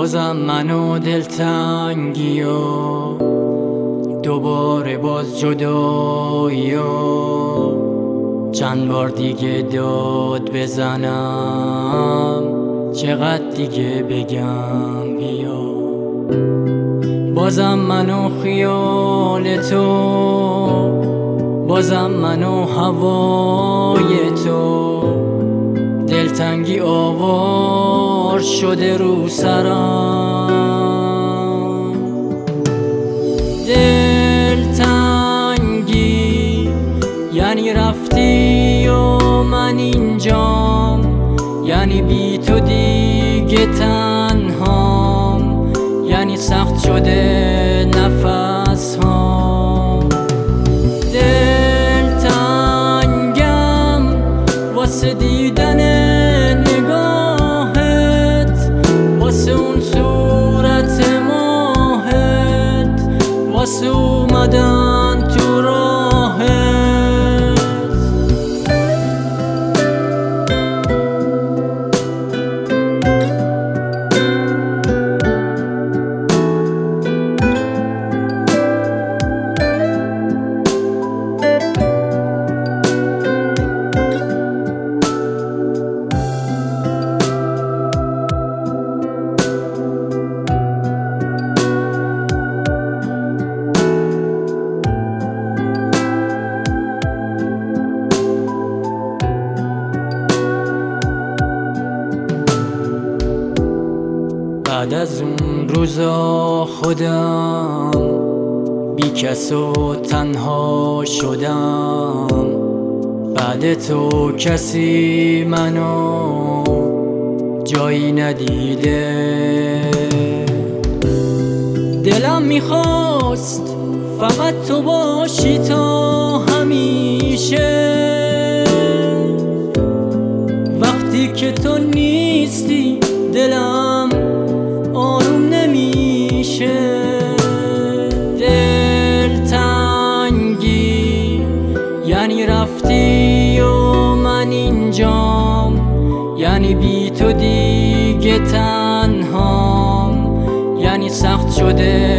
بازم منو دلتنگی و دوباره باز جدایی و چند بار دیگه داد بزنم، چقدر دیگه بگم بیا. بازم منو خیال تو، بازم منو هوای تو، دلتنگی آوار شده رو سرم. دلتنگی یعنی رفتی و من اینجام، یعنی بی تو دیگه تنهام، یعنی سخت شده نفس هام. دلتنگم واسه دیدن نگاهت، واسه اون صورت ماهت، واسه اومدن تو راهت. بعد از اون روزا خودم بی کس و تنها شدم، بعد تو کسی منو جایی ندیده. دلم میخواست فقط تو باشی تا همیشه، وقتی که تو نیستی دلم آروم نمیشه. دلتنگی یعنی رفتی و من اینجام، یعنی بی تو دیگه تنهام، یعنی سخت شده